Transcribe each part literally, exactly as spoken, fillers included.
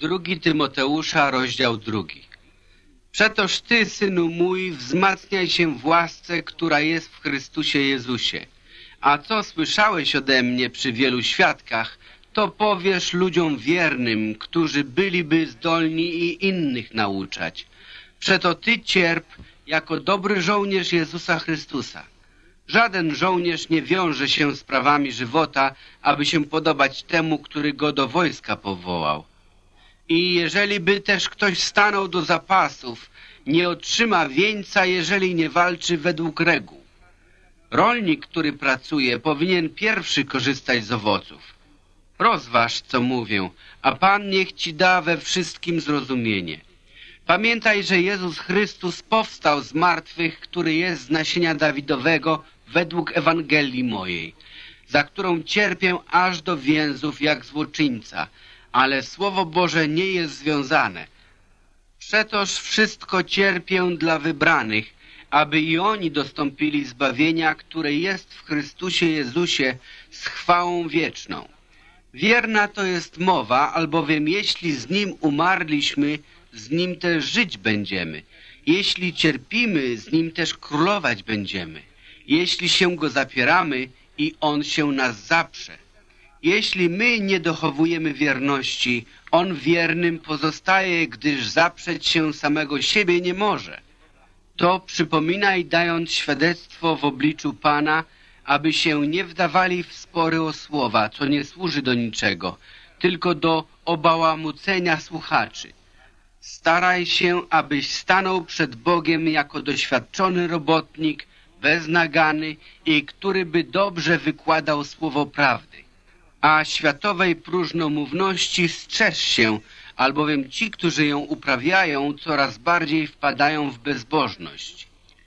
Drugi Tymoteusza, rozdział drugi. Przetoż ty, synu mój, wzmacniaj się w łasce, która jest w Chrystusie Jezusie. A co słyszałeś ode mnie przy wielu świadkach, to powiesz ludziom wiernym, którzy byliby zdolni i innych nauczać. Przeto ty cierp jako dobry żołnierz Jezusa Chrystusa. Żaden żołnierz nie wiąże się z prawami żywota, aby się podobać temu, który go do wojska powołał. I jeżeli by też ktoś stanął do zapasów, nie otrzyma wieńca, jeżeli nie walczy według reguł. Rolnik, który pracuje, powinien pierwszy korzystać z owoców. Rozważ, co mówię, a Pan niech ci da we wszystkim zrozumienie. Pamiętaj, że Jezus Chrystus powstał z martwych, który jest z nasienia Dawidowego według Ewangelii mojej, za którą cierpię aż do więzów jak złoczyńca, ale Słowo Boże nie jest związane. Przetoż wszystko cierpię dla wybranych, aby i oni dostąpili zbawienia, które jest w Chrystusie Jezusie z chwałą wieczną. Wierna to jest mowa, albowiem jeśli z Nim umarliśmy, z Nim też żyć będziemy. Jeśli cierpimy, z Nim też królować będziemy. Jeśli się Go zapieramy, i On się nas zaprze. Jeśli my nie dochowujemy wierności, On wiernym pozostaje, gdyż zaprzeć się samego siebie nie może. To przypominaj, dając świadectwo w obliczu Pana, aby się nie wdawali w spory o słowa, co nie służy do niczego, tylko do obałamucenia słuchaczy. Staraj się, abyś stanął przed Bogiem jako doświadczony robotnik, beznagany i który by dobrze wykładał słowo prawdy. A światowej próżnomówności strzeż się, albowiem ci, którzy ją uprawiają, coraz bardziej wpadają w bezbożność.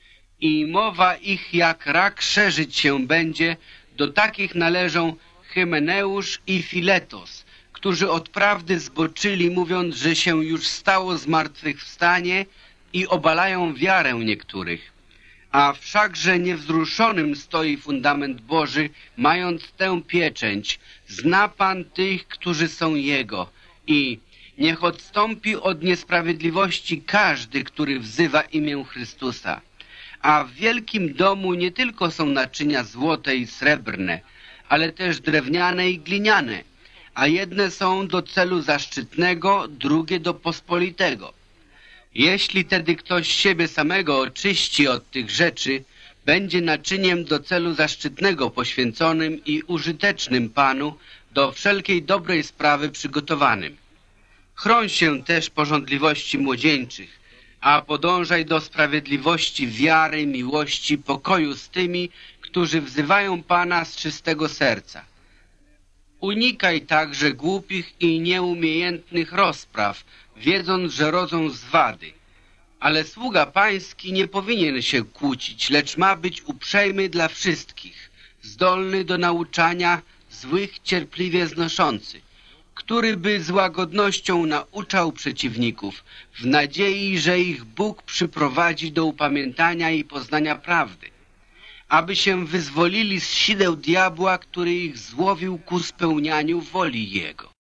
I mowa ich jak rak szerzyć się będzie, do takich należą Hymeneusz i Filetos, którzy od prawdy zboczyli, mówiąc, że się już stało zmartwychwstanie i obalają wiarę niektórych. A wszakże niewzruszonym stoi fundament Boży, mając tę pieczęć. Zna Pan tych, którzy są Jego i niech odstąpi od niesprawiedliwości każdy, który wzywa imię Chrystusa. A w wielkim domu nie tylko są naczynia złote i srebrne, ale też drewniane i gliniane, a jedne są do celu zaszczytnego, drugie do pospolitego. Jeśli tedy ktoś siebie samego oczyści od tych rzeczy, będzie naczyniem do celu zaszczytnego poświęconym i użytecznym Panu, do wszelkiej dobrej sprawy przygotowanym. Chroń się też pożądliwości młodzieńczych, a podążaj do sprawiedliwości, wiary, miłości, pokoju z tymi, którzy wzywają Pana z czystego serca. Unikaj także głupich i nieumiejętnych rozpraw, wiedząc, że rodzą zwady. Ale sługa pański nie powinien się kłócić, lecz ma być uprzejmy dla wszystkich, zdolny do nauczania, złych cierpliwie znoszący, który by z łagodnością nauczał przeciwników, w nadziei, że ich Bóg przyprowadzi do upamiętania i poznania prawdy, aby się wyzwolili z sideł diabła, który ich złowił ku spełnianiu woli Jego.